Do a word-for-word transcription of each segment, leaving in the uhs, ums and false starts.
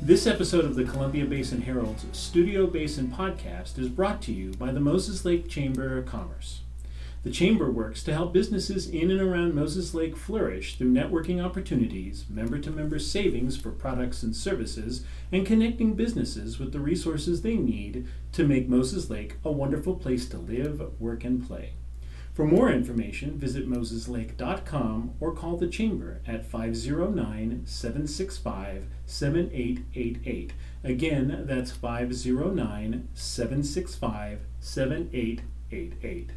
This episode of the Columbia Basin Herald's Studio Basin podcast is brought to you by the Moses Lake Chamber of Commerce. The Chamber works to help businesses in and around Moses Lake flourish through networking opportunities, member-to-member savings for products and services, and connecting businesses with the resources they need to make Moses Lake a wonderful place to live, work, and play. For more information, visit moses lake dot com or call the Chamber at five oh nine, seven six five, seven eight eight eight. Again, that's five oh nine, seven six five, seven eight eight eight.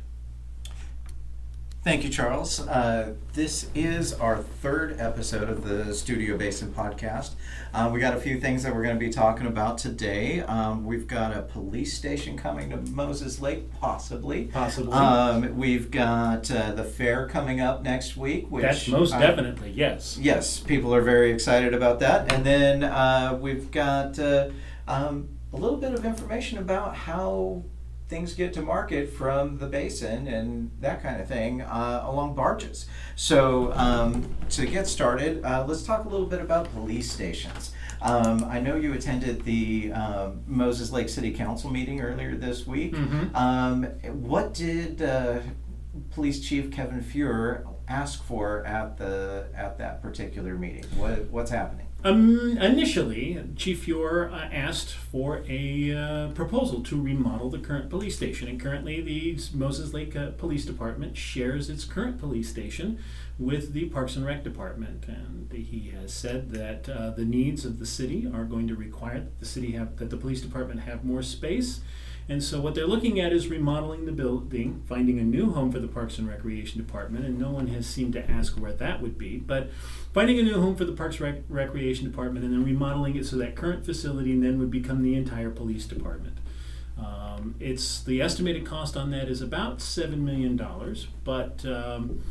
Thank you, Charles. Uh, this is our third episode of the Studio Basin podcast. Uh, we got a few things that we're going to be talking about today. Um, we've got a police station coming to Moses Lake, possibly. Possibly. Um, we've got uh, the fair coming up next week. Which, That's most uh, definitely, yes. Yes, people are very excited about that. And then uh, we've got uh, um, a little bit of information about how things get to market from the basin and that kind of thing uh, along barges. So um, to get started, uh, let's talk a little bit about police stations. Um, I know you attended the um, Moses Lake City Council meeting earlier this week. Mm-hmm. Um, what did uh, Police Chief Kevin Fuhrer ask for at the at that particular meeting? What what's happening? Um, initially, Chief Fuhrer uh, asked for a uh, proposal to remodel the current police station. And currently, the Moses Lake uh, Police Department shares its current police station with the Parks and Rec Department. And he has said that uh, the needs of the city are going to require that the city have that the police department have more space. And so what they're looking at is remodeling the building, finding a new home for the Parks and Recreation Department, and no one has seemed to ask where that would be, but finding a new home for the Parks Rec- Recreation Department and then remodeling it so that current facility then would become the entire police department. Um, it's the estimated cost on that is about seven million dollars, but um,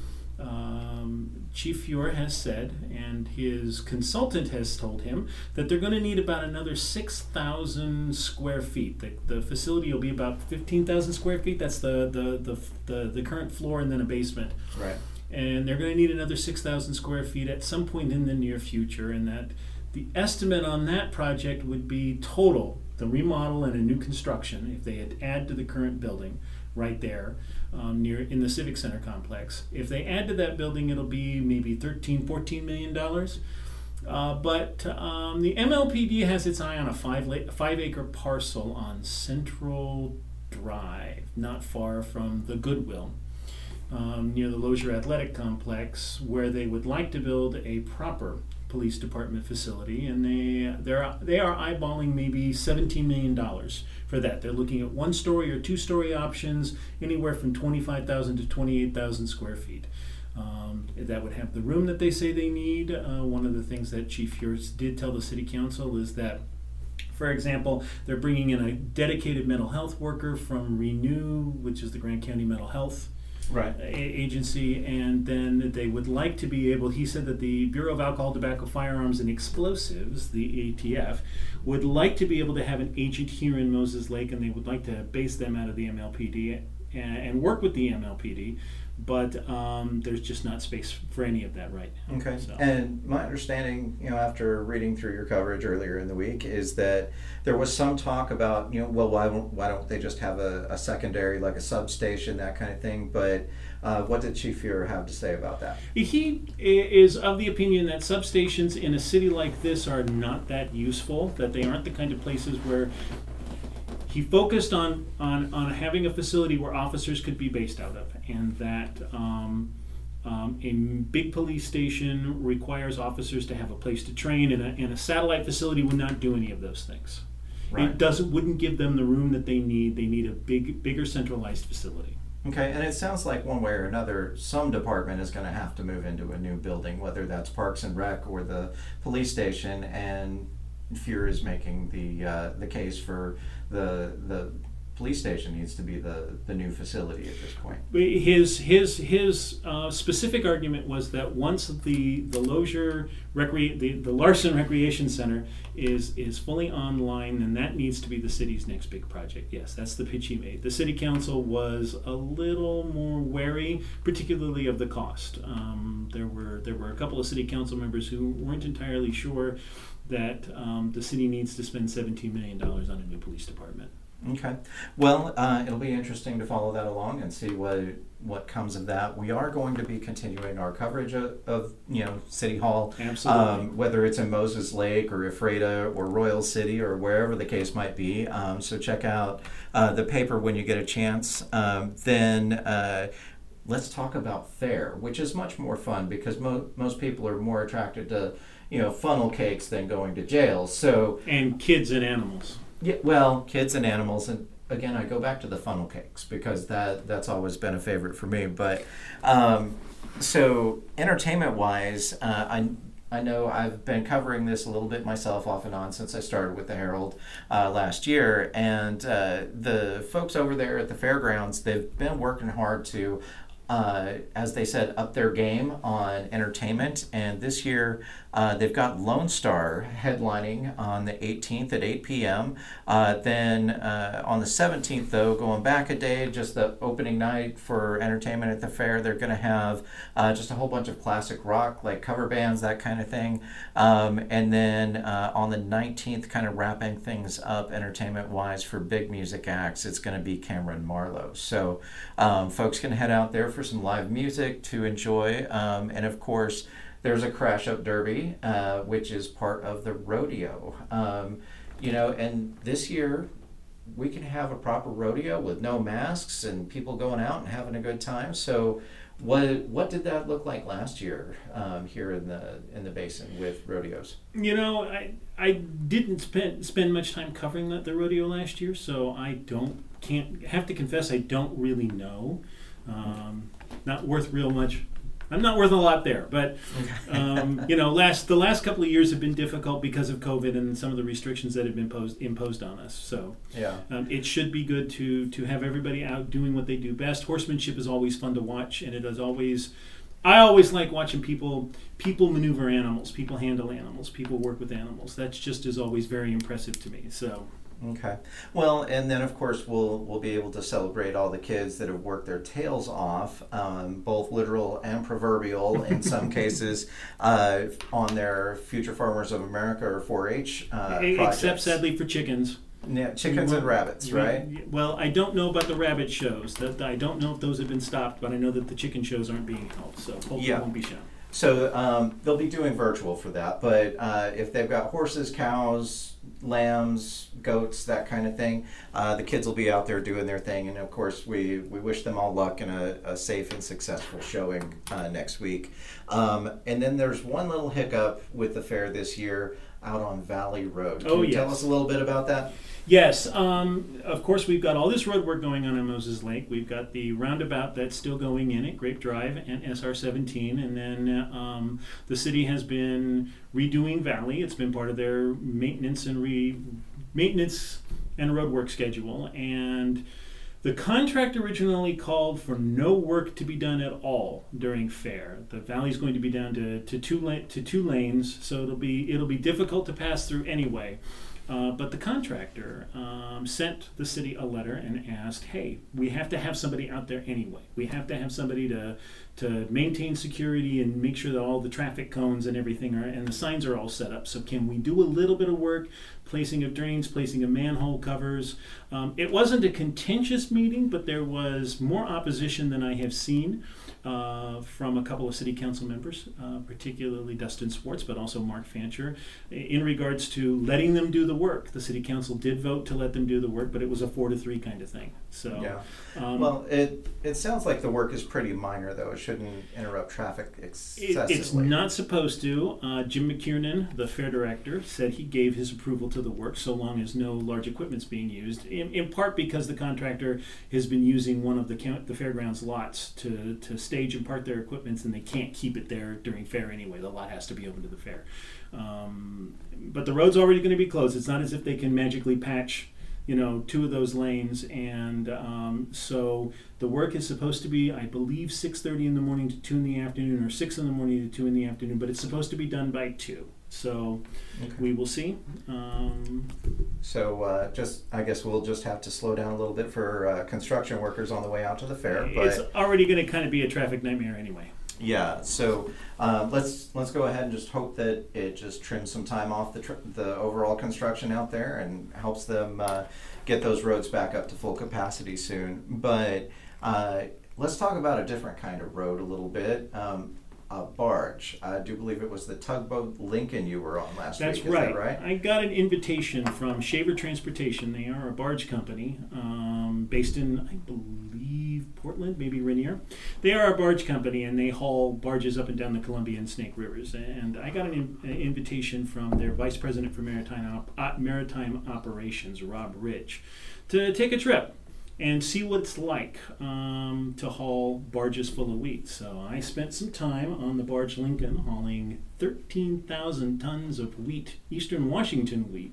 um, Chief Fuhrer has said, and his consultant has told him, that they're going to need about another six thousand square feet. The, the facility will be about fifteen thousand square feet. That's the, the, the, the, the current floor and then a basement. Right. And they're going to need another six thousand square feet at some point in the near future, and that the estimate on that project would be total, the remodel and a new construction, if they had add to the current building right there um, near in the Civic Center complex. If they add to that building, it'll be maybe thirteen, fourteen million dollars. Uh, but um, the M L P D has its eye on a five, la- five acre parcel on Central Drive, not far from the Goodwill. Um, near the Lozier Athletic Complex, where they would like to build a proper police department facility, and they they're they are eyeballing maybe seventeen million dollars for that. They're looking at one story or two story options, anywhere from twenty-five thousand to twenty-eight thousand square feet. Um, that would have the room that they say they need. Uh, one of the things that Chief Fuhrer did tell the City Council is that, for example, they're bringing in a dedicated mental health worker from Renew, which is the Grant County Mental Health Right. agency, and then they would like to be able, he said that the Bureau of Alcohol, Tobacco, Firearms, and Explosives, the A T F, would like to be able to have an agent here in Moses Lake, and they would like to base them out of the M L P D and, and work with the M L P D, but um, there's just not space for any of that right now. Okay. So. And my understanding, you know, after reading through your coverage earlier in the week, is that there was some talk about, you know, well, why don't why don't they just have a, a secondary, like a substation, that kind of thing? But uh, what did Chief Fuhrer have to say about that? He is of the opinion that substations in a city like this are not that useful, that they aren't the kind of places where he focused on, on, on having a facility where officers could be based out of, and that um, um, a big police station requires officers to have a place to train, and a, and a satellite facility would not do any of those things. Right. It doesn't wouldn't give them the room that they need. They need a big, bigger centralized facility. Okay, and it sounds like one way or another, some department is going to have to move into a new building, whether that's Parks and Rec or the police station, and Fuhrer is making the uh, the case for the the police station needs to be the, the new facility at this point. His his his uh, specific argument was that once the the Lozier Recre- the, the Larson Recreation Center is is fully online, then that needs to be the city's next big project. Yes, that's the pitch he made. The city council was a little more wary, particularly of the cost. Um, there were there were a couple of city council members who weren't entirely sure that um, the city needs to spend seventeen million dollars on a new police department. Okay. Well, uh, it'll be interesting to follow that along and see what what comes of that. We are going to be continuing our coverage of, of you know, City Hall. Absolutely. Um, whether it's in Moses Lake or Ephrata or Royal City or wherever the case might be. Um, so check out uh, the paper when you get a chance. Um, then uh, let's talk about fair, which is much more fun because mo- most people are more attracted to, you know, funnel cakes than going to jail. So and kids and animals. Yeah, well, kids and animals, and again, I go back to the funnel cakes because that that's always been a favorite for me. But um, so entertainment-wise, uh, I I know I've been covering this a little bit myself off and on since I started with the Herald uh, last year, and uh, the folks over there at the fairgrounds, they've been working hard to. Uh, as they said, up their game on entertainment. And this year, uh, they've got Lone Star headlining on the eighteenth at eight p.m. Uh, then uh, on the seventeenth, though, going back a day, just the opening night for entertainment at the fair, they're going to have uh, just a whole bunch of classic rock, like cover bands, that kind of thing. Um, and then uh, on the nineteenth, kind of wrapping things up entertainment-wise for big music acts, it's going to be Cameron Marlowe. So um, folks can head out there for some live music to enjoy. Um, and of course, there's a Crash Up Derby, uh, which is part of the rodeo. Um, you know, and this year we can have a proper rodeo with no masks and people going out and having a good time. So what what did that look like last year um, here in the in the basin with rodeos? You know, I I didn't spend spend much time covering the, the rodeo last year, so I don't can't have to confess I don't really know. Um, not worth real much. I'm not worth a lot there, but um, you know, last the last couple of years have been difficult because of COVID and some of the restrictions that have been posed, imposed on us. So yeah, um, it should be good to to have everybody out doing what they do best. Horsemanship is always fun to watch, and it is always. I always like watching people people maneuver animals, people handle animals, people work with animals. That's just is always very impressive to me. So. Okay. Well, and then of course we'll we'll be able to celebrate all the kids that have worked their tails off, um, both literal and proverbial in some cases, uh, on their Future Farmers of America or four H uh, projects. Except sadly for chickens. Yeah, chickens and rabbits, right? Well, I don't know about the rabbit shows. That I don't know if those have been stopped, but I know that the chicken shows aren't being held, so hopefully yeah. it won't be shown. So um, they'll be doing virtual for that, but uh, if they've got horses, cows, lambs, goats, that kind of thing, uh, the kids will be out there doing their thing, and of course we, we wish them all luck in a, a safe and successful showing uh, next week. Um, and then there's one little hiccup with the fair this year out on Valley Road. Can oh, you yes. tell us a little bit about that? Yes, um, of course we've got all this road work going on in Moses Lake. We've got the roundabout that's still going in at Grape Drive and S R seventeen, and then um, the city has been redoing Valley. It's been part of their maintenance and re maintenance and road work schedule, and the contract originally called for no work to be done at all during fair. The valley's going to be down to, to two la- to two lanes, so it'll be it'll be difficult to pass through anyway. Uh, but the contractor um, sent the city a letter and asked, hey, we have to have somebody out there anyway. We have to have somebody to to maintain security and make sure that all the traffic cones and everything are, and the signs are all set up. So can we do a little bit of work, placing of drains, placing of manhole covers? Um, it wasn't a contentious meeting, but there was more opposition than I have seen uh, from a couple of city council members, uh, particularly Dustin Swartz, but also Mark Fancher, in regards to letting them do the work. The city council did vote to let them do the work, but it was a four to three kind of thing. So, yeah. Um, well, it it sounds like the work is pretty minor, though. It shouldn't interrupt traffic excessively. It, it's not supposed to. Uh, Jim McKiernan, the fair director, said he gave his approval to the work so long as no large equipment's being used, in, in part because the contractor has been using one of the count, the fairgrounds lots to, to stage and park their equipment, and they can't keep it there during fair anyway. The lot has to be open to the fair. Um, but the road's already going to be closed. It's not as if they can magically patch you know, two of those lanes, and um, so the work is supposed to be, I believe, six thirty in the morning to two in the afternoon, or six in the morning to two in the afternoon, but it's supposed to be done by two. So okay. We will see. Um, so uh, just, I guess we'll just have to slow down a little bit for uh, construction workers on the way out to the fair. But it's already going to kind of be a traffic nightmare anyway. Yeah, so uh, let's let's go ahead and just hope that it just trims some time off the tr- the overall construction out there and helps them uh, get those roads back up to full capacity soon. But uh, let's talk about a different kind of road a little bit. Um, a barge. I do believe it was the tugboat Lincoln you were on last That's week. Is right. that right? I got an invitation from Shaver Transportation. They are a barge company um, based in, I believe, Portland, maybe Rainier. They are a barge company, and they haul barges up and down the Columbia and Snake Rivers. And I got an, in, an invitation from their Vice President for Maritime, op, uh, Maritime Operations, Rob Rich, to take a trip and see what it's like um, to haul barges full of wheat. So I spent some time on the barge Lincoln hauling thirteen thousand tons of wheat, Eastern Washington wheat,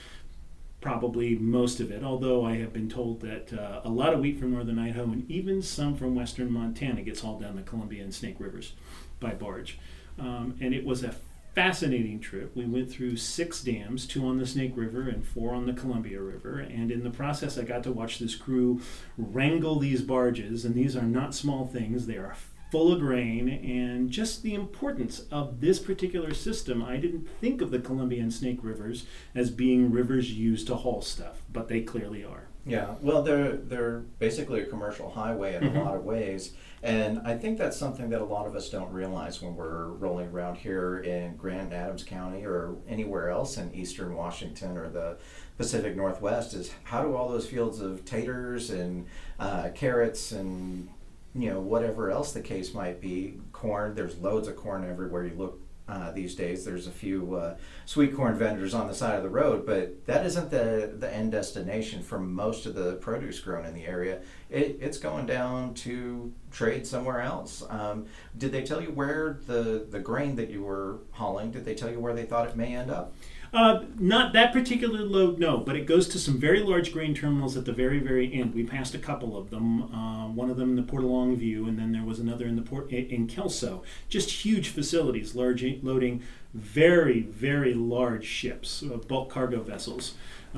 probably most of it, although I have been told that uh, a lot of wheat from northern Idaho and even some from western Montana gets hauled down the Columbia and Snake Rivers by barge. Um, and it was a fascinating trip. We went through six dams, two on the Snake River and four on the Columbia River, and in the process I got to watch this crew wrangle these barges, and these are not small things. They are full of grain, and just the importance of this particular system. I didn't think of the Columbia and Snake Rivers as being rivers used to haul stuff, but they clearly are. Yeah, well, they're they're basically a commercial highway in mm-hmm. a lot of ways, and I think that's something that a lot of us don't realize when we're rolling around here in Grand Adams County or anywhere else in Eastern Washington or the Pacific Northwest, is how do all those fields of taters and uh, carrots and you know whatever else the case might be, corn. There's loads of corn everywhere you look. Uh, these days, there's a few uh, sweet corn vendors on the side of the road, but that isn't the, the end destination for most of the produce grown in the area. It, it's going down to trade somewhere else. Um, did they tell you where the, the grain that you were hauling, did they tell you where they thought it may end up? Uh, not that particular load, no, but it goes to some very large grain terminals at the very, very end. We passed a couple of them, uh, one of them in the Port of Longview, and then there was another in the port in Kelso. Just huge facilities, large loading very, very large ships, uh, bulk cargo vessels.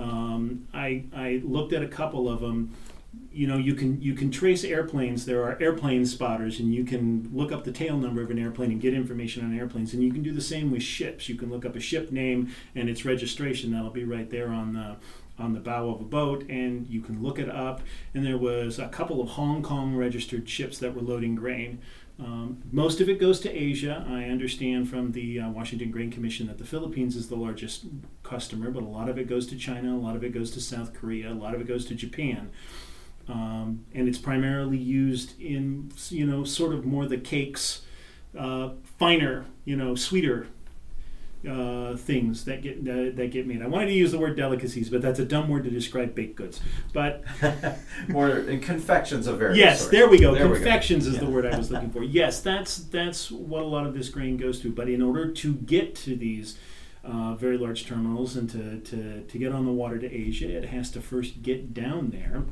Um, I, I looked at a couple of them. You know, you can you can trace airplanes. There are airplane spotters, and you can look up the tail number of an airplane and get information on airplanes. And you can do the same with ships. You can look up a ship name and its registration. That'll be right there on the on the bow of a boat, and you can look it up. And there was a couple of Hong Kong registered ships that were loading grain. Um, most of it goes to Asia. I understand from the uh, Washington Grain Commission that the Philippines is the largest customer, but a lot of it goes to China, a lot of it goes to South Korea, a lot of it goes to Japan. Um, and it's primarily used in, you know, sort of more the cakes, uh, finer, you know, sweeter uh, things that get uh, that get made. I wanted to use the word delicacies, but that's a dumb word to describe baked goods. But more in confections of various yes, sorts. there we go. There confections we go. is yeah. the word I was looking for. Yes, that's that's what a lot of this grain goes to. But in order to get to these Uh, very large terminals and to, to, to get on the water to Asia, it has to first get down there.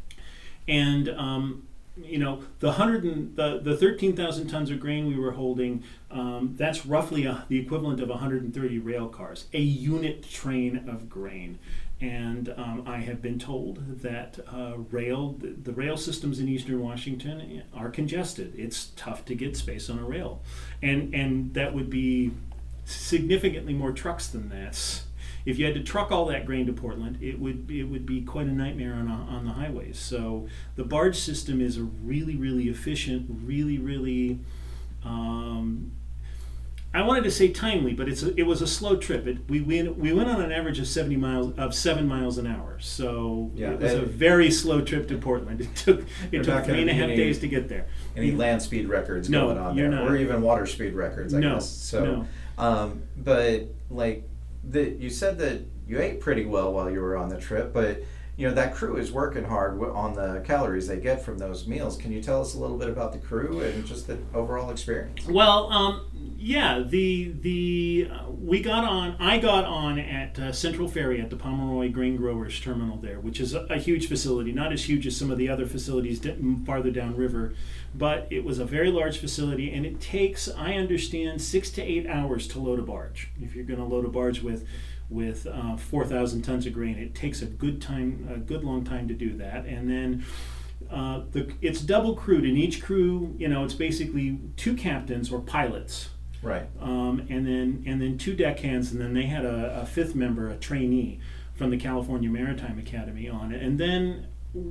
And um, you know, the hundred and the, the thirteen thousand tons of grain we were holding, um, that's roughly a, the equivalent of one hundred thirty rail cars, a unit train of grain. And um, I have been told that uh, rail, the, the rail systems in Eastern Washington are congested. It's tough to get space on a rail, and and that would be significantly more trucks than that. If you had to truck all that grain to Portland, it would it would be quite a nightmare on on the highways. So the barge system is a really really efficient, really really. Um, I wanted to say timely, but it's a, it was a slow trip. It, we went we went on an average of seventy miles of seven miles an hour. So yeah, it was a very slow trip to Portland. It took it took three and a half any, days to get there. Any land speed records no, going on you're there, not. or even water speed records? I no, guess. So, no. Um, but like the, you said that you ate pretty well while you were on the trip, but you know that crew is working hard on the calories they get from those meals. Can you tell us a little bit about the crew and just the overall experience? Well, um, yeah, the the uh, we got on. I got on at uh, Central Ferry at the Pomeroy Grain Growers Terminal there, which is a, a huge facility, not as huge as some of the other facilities d- farther downriver, but it was a very large facility, and it takes, I understand, six to eight hours to load a barge. If you're going to load a barge with with uh, four thousand tons of grain, it takes a good time, a good long time to do that, and then uh, the, it's double crewed, and each crew, you know, it's basically two captains or pilots, Right. um, and then and then two deckhands, and then they had a, a fifth member, a trainee from the California Maritime Academy on it, and then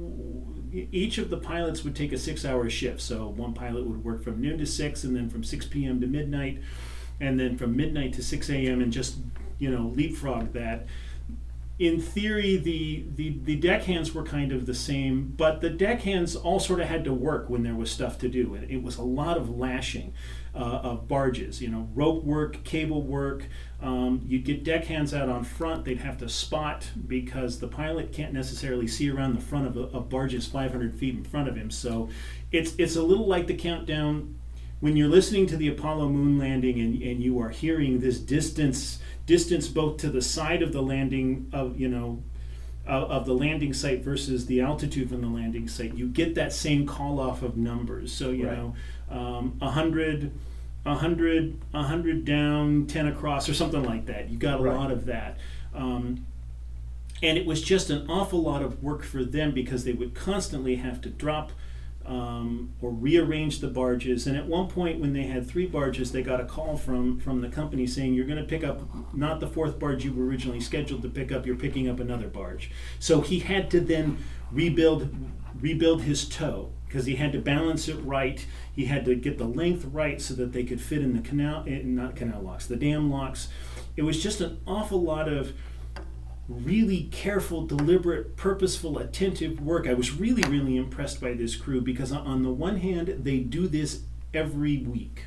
each of the pilots would take a six-hour shift. So one pilot would work from noon to six, and then from six p.m. to midnight, and then from midnight to six a.m. and just, you know, leapfrog that. In theory, the, the, the deckhands were kind of the same, but the deckhands all sort of had to work when there was stuff to do. And it was a lot of lashing uh, of barges, you know, rope work, cable work. Um, you'd get deckhands out on front. They'd have to spot because the pilot can't necessarily see around the front of a of barges five hundred feet in front of him. So it's it's a little like the countdown when you're listening to the Apollo moon landing and, and you are hearing this distance distance both to the side of the landing of, you know, of, of the landing site versus the altitude from the landing site. You get that same call off of numbers. So, you Right. know, um, one hundred, one hundred, one hundred down, ten across, or something like that. You got a Right. lot of that. Um, and it was just an awful lot of work for them because they would constantly have to drop Um, or rearrange the barges. And at one point when they had three barges, they got a call from, from the company saying, you're going to pick up not the fourth barge you were originally scheduled to pick up, you're picking up another barge. So he had to then rebuild rebuild his tow because he had to balance it right. He had to get the length right so that they could fit in the canal, in, not canal locks, the dam locks. It was just an awful lot of really careful, deliberate, purposeful, attentive work. I was really, really impressed by this crew because on the one hand, they do this every week.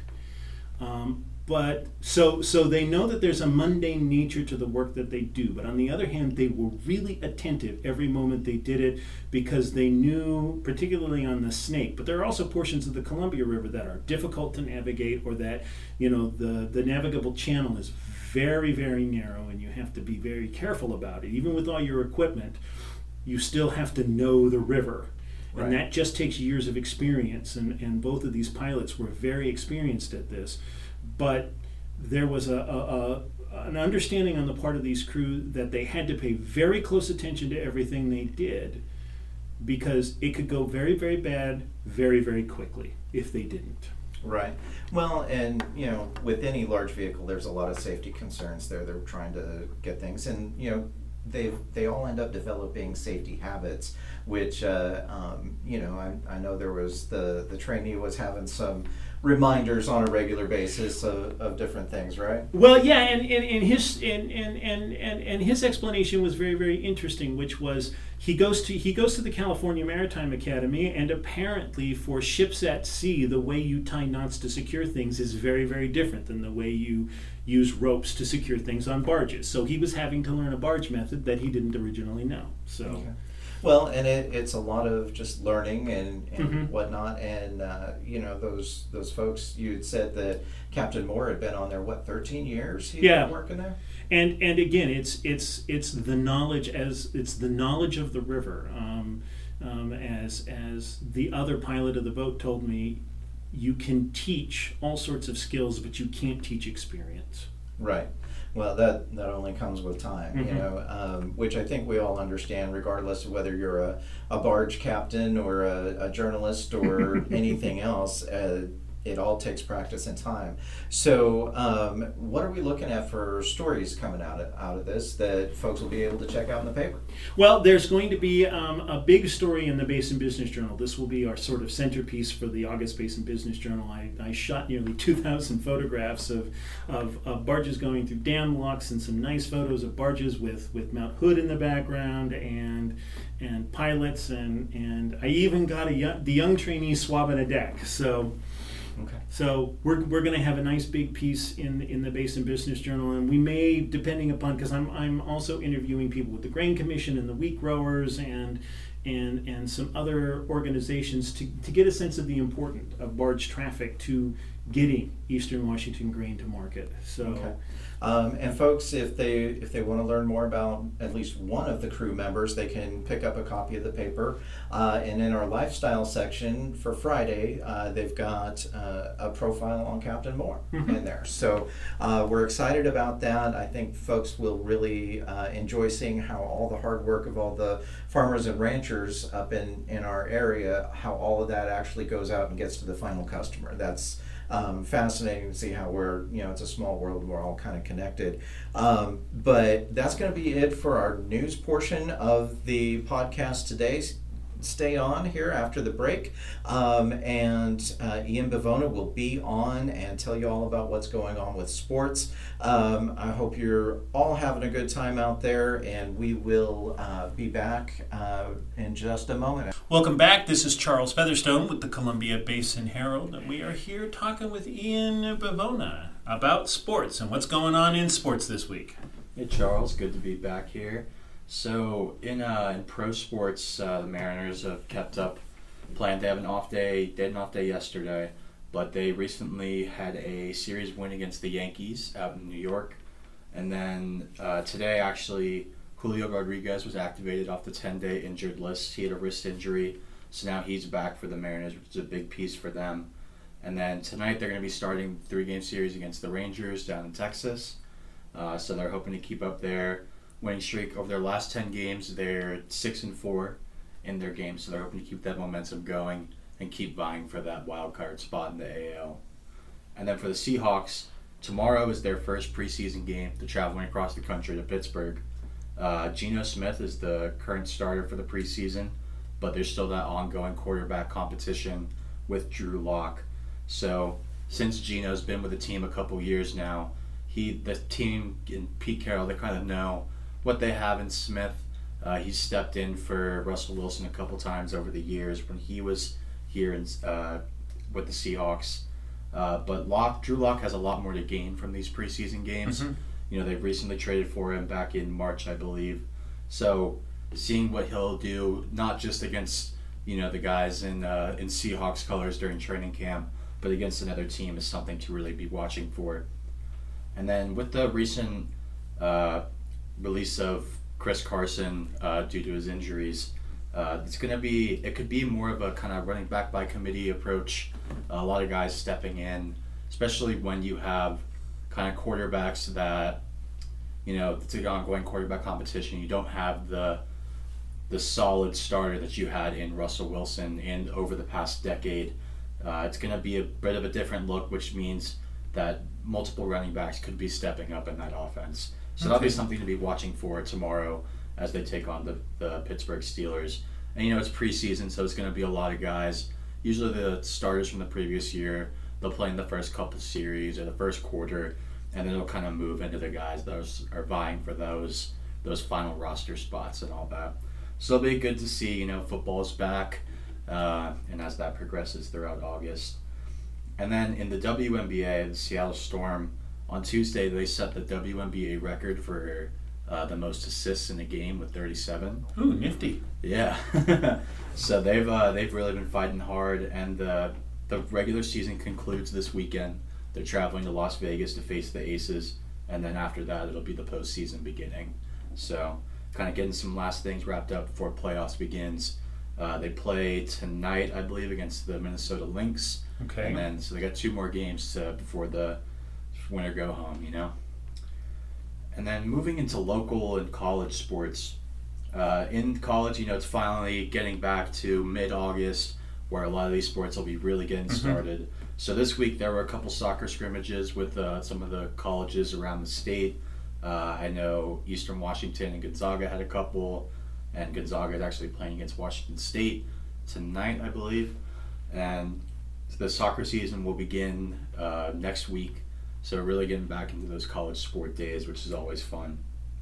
Um, but so so they know that there's a mundane nature to the work that they do. But on the other hand, they were really attentive every moment they did it because they knew, particularly on the Snake, but there are also portions of the Columbia River that are difficult to navigate or that, you know, the, the navigable channel is very, very narrow and you have to be very careful about it. Even with all your equipment, you still have to know the river. Right. And that just takes years of experience. And, and both of these pilots were very experienced at this. But there was a, a, a an understanding on the part of these crew that they had to pay very close attention to everything they did because it could go very, very bad very, very quickly if they didn't. Right. Well, and you know, with any large vehicle, there's a lot of safety concerns there. They're trying to get things, and you know, they they all end up developing safety habits, which uh, um, you know, I I know there was the the trainee was having some reminders on a regular basis of, of different things, right? Well, yeah, and, and, and his and, and, and, and, and his explanation was very, very interesting, which was he goes to he goes to the California Maritime Academy, and apparently for ships at sea, the way you tie knots to secure things is very, very different than the way you use ropes to secure things on barges. So he was having to learn a barge method that he didn't originally know. So. Okay. Well, and it, it's a lot of just learning and, and Mhm. whatnot, and uh, you know, those those folks. You had said that Captain Moore had been on there what thirteen years. He'd Yeah. been working there. And and again, it's it's it's the knowledge as it's the knowledge of the river. Um, um, as as the other pilot of the boat told me, you can teach all sorts of skills, but you can't teach experience. Right. Well, that that only comes with time, you Mhm. know, um, which I think we all understand, regardless of whether you're a, a barge captain or a, a journalist or anything else. Uh, it all takes practice and time. So, um, what are we looking at for stories coming out of out of this that folks will be able to check out in the paper? Well, there's going to be um, a big story in the Basin Business Journal. This will be our sort of centerpiece for the August Basin Business Journal. I, I shot nearly two thousand photographs of, of, of barges going through dam locks and some nice photos of barges with, with Mount Hood in the background and and pilots and, and I even got a young, the young trainee swabbing a deck. So. Okay. So we're, we're going to have a nice big piece in in the Basin Business Journal, and we may, depending upon, because I'm I'm also interviewing people with the Grain Commission and the wheat growers and and and some other organizations to, to get a sense of the importance of barge traffic to getting Eastern Washington grain to market. So. Okay. Um, and folks, if they if they want to learn more about at least one of the crew members, they can pick up a copy of the paper. Uh, and in our lifestyle section for Friday, uh, they've got uh, a profile on Captain Moore mm-hmm. in there. So uh, we're excited about that. I think folks will really uh, enjoy seeing how all the hard work of all the farmers and ranchers up in, in our area, how all of that actually goes out and gets to the final customer. That's Um, fascinating to see how we're, you know, it's a small world, we're all kind of connected. Um, but that's going to be it for our news portion of the podcast today. Stay on here after the break, um, and uh, Ian Bavona will be on and tell you all about what's going on with sports. Um, I hope you're all having a good time out there, and we will uh, be back uh, in just a moment. Welcome back. This is Charles Featherstone with the Columbia Basin Herald, and we are here talking with Ian Bavona about sports and what's going on in sports this week. Hey Charles, good to be back here. So in uh, in pro sports, uh, the Mariners have kept up playing. They have an off day. They had an off day yesterday, but they recently had a series win against the Yankees out in New York. And then uh, today, actually, Julio Rodriguez was activated off the ten-day injured list. He had a wrist injury, so now he's back for the Mariners, which is a big piece for them. And then tonight, they're going to be starting the three-game series against the Rangers down in Texas. Uh, so they're hoping to keep up their winning streak. Over their last ten games, they're six and four in their games, so they're hoping to keep that momentum going and keep vying for that wild card spot in the A L. And then for the Seahawks, tomorrow is their first preseason game. They're traveling across the country to Pittsburgh. Uh, Geno Smith is the current starter for the preseason, but there's still that ongoing quarterback competition with Drew Lock. So since Geno's been with the team a couple years now, he the team and Pete Carroll, they kind of know what they have in Smith. Uh, he's stepped in for Russell Wilson a couple times over the years when he was here in, uh, with the Seahawks. Uh, but Lock, Drew Lock has a lot more to gain from these preseason games. Mm-hmm. You know, they've recently traded for him back in March, I believe. So seeing what he'll do, not just against, you know, the guys in uh, in Seahawks colors during training camp, but against another team is something to really be watching for. And then with the recent uh, release of Chris Carson uh, due to his injuries, uh, it's going to be, it could be more of a kind of running back by committee approach. A lot of guys stepping in, especially when you have kind of quarterbacks that, you know, it's an ongoing quarterback competition. You don't have the the solid starter that you had in Russell Wilson in over the past decade. Uh, it's going to be a bit of a different look, which means that multiple running backs could be stepping up in that offense. So that'll be something to be watching for tomorrow as they take on the, the Pittsburgh Steelers. And, you know, it's preseason, so it's going to be a lot of guys. Usually the starters from the previous year, they'll play in the first couple series or the first quarter, and then they'll kind of move into the guys that are vying for those those final roster spots and all that. So it'll be good to see, you know, football's back, uh, and as that progresses throughout August. And then in the W N B A, the Seattle Storm, on Tuesday they set the W N B A record for uh, the most assists in a game with thirty-seven. Ooh, nifty. Yeah. So they've uh, they've really been fighting hard, and the the regular season concludes this weekend. They're traveling to Las Vegas to face the Aces, and then after that it'll be the postseason beginning. So kind of getting some last things wrapped up before playoffs begins. Uh, they play tonight, I believe, against the Minnesota Lynx. Okay. And then so they got two more games uh, before the winter go home, you know. And then moving into local and college sports. Uh, in college, you know, it's finally getting back to mid-August where a lot of these sports will be really getting mm-hmm. started. So this week there were a couple soccer scrimmages with uh, some of the colleges around the state. Uh, I know Eastern Washington and Gonzaga had a couple, and Gonzaga is actually playing against Washington State tonight, I believe. And the soccer season will begin uh, next week. So really getting back into those college sport days, which is always fun.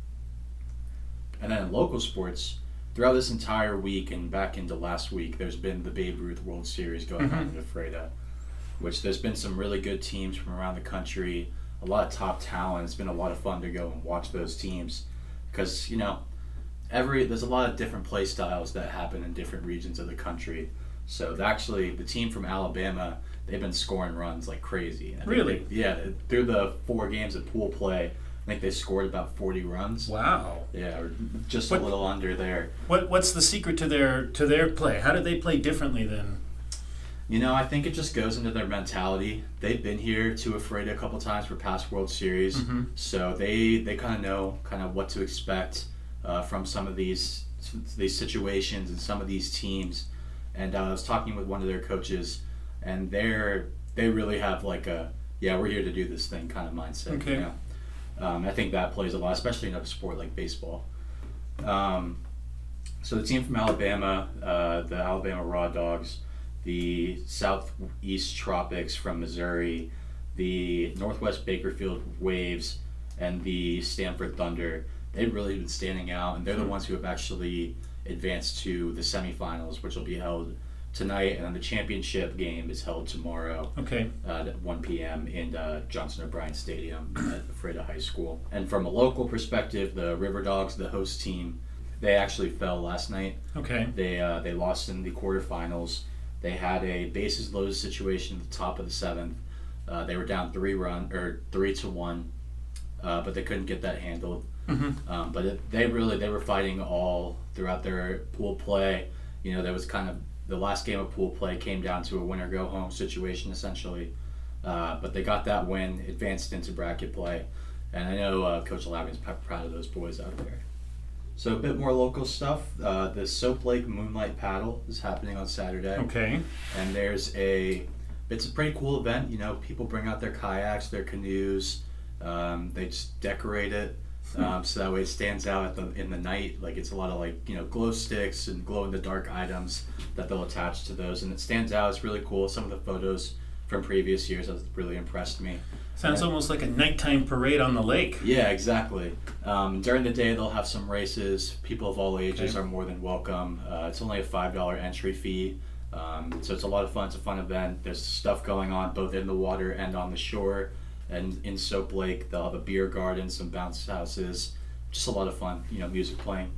And then in local sports, throughout this entire week and back into last week, there's been the Babe Ruth World Series going mm-hmm. on in Ephrata, which there's been some really good teams from around the country, a lot of top talent. It's been a lot of fun to go and watch those teams because, you know, every there's a lot of different play styles that happen in different regions of the country. So actually, the team from Alabama, they've been scoring runs like crazy. I think Really? they- yeah, through the four games of pool play, I think they scored about forty runs. Wow. Yeah, or just What- a little under there. What What's the secret to their to their play? How do they play differently than? You know, I think it just goes into their mentality. They've been here to Ephrata a couple times for past World Series, Mhm. so they they kind of know kind of what to expect uh, from some of these these situations and some of these teams. And uh, I was talking with one of their coaches, and they're they really have like a yeah we're here to do this thing kind of mindset. Okay. You know? um, I think that plays a lot, especially in a sport like baseball. Um, so the team from Alabama, uh, the Alabama Raw Dogs, the Southeast Tropics from Missouri, the Northwest Bakerfield Waves, and the Stanford Thunder, they've really been standing out, and they're the ones who have actually advanced to the semifinals, which will be held tonight, and then the championship game is held tomorrow Okay. uh, at one p.m. in uh, Johnson O'Brien Stadium at Ephrata High School. And from a local perspective, the River Dogs, the host team, they actually fell last night. Okay. They uh, they lost in the quarterfinals. They had a bases loaded situation at the top of the seventh. Uh, they were down three run or three to one, uh, but they couldn't get that handled. Mm-hmm. Um, but it, they really they were fighting all throughout their pool play. You know, there was kind of the last game of pool play came down to a winner go home situation essentially. Uh, but they got that win, advanced into bracket play, and I know uh, Coach Lavin's proud of those boys out there. So a bit more local stuff. Uh, the Soap Lake Moonlight Paddle is happening on Saturday. Okay. And there's a, it's a pretty cool event. You know, people bring out their kayaks, their canoes. Um, they just decorate it um, so that way it stands out at the, in the night. Like it's a lot of like, you know, glow sticks and glow in the dark items that they'll attach to those. And it stands out. It's really cool. Some of the photos from previous years have really impressed me. Sounds almost like a nighttime parade on the lake. Yeah, exactly. Um, during the day, they'll have some races. People of all ages Okay. are more than welcome. Uh, it's only a five dollars entry fee, um, so it's a lot of fun. It's a fun event. There's stuff going on both in the water and on the shore. And in Soap Lake, they'll have a beer garden, some bounce houses, just a lot of fun, you know, music playing.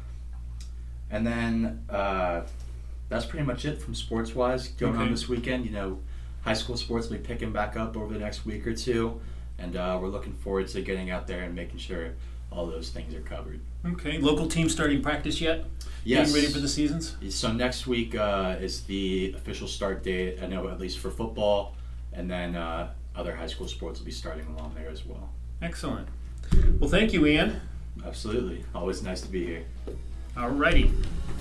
And then uh, that's pretty much it from sports-wise going on Okay. this weekend. You know, high school sports will be picking back up over the next week or two, and uh, we're looking forward to getting out there and making sure all those things are covered. Okay. Local team starting practice yet? Yes. Getting ready for the seasons? So next week uh, is the official start date, I know at least for football, and then uh, other high school sports will be starting along there as well. Excellent. Well, thank you, Ian. Absolutely. Always nice to be here. Alrighty.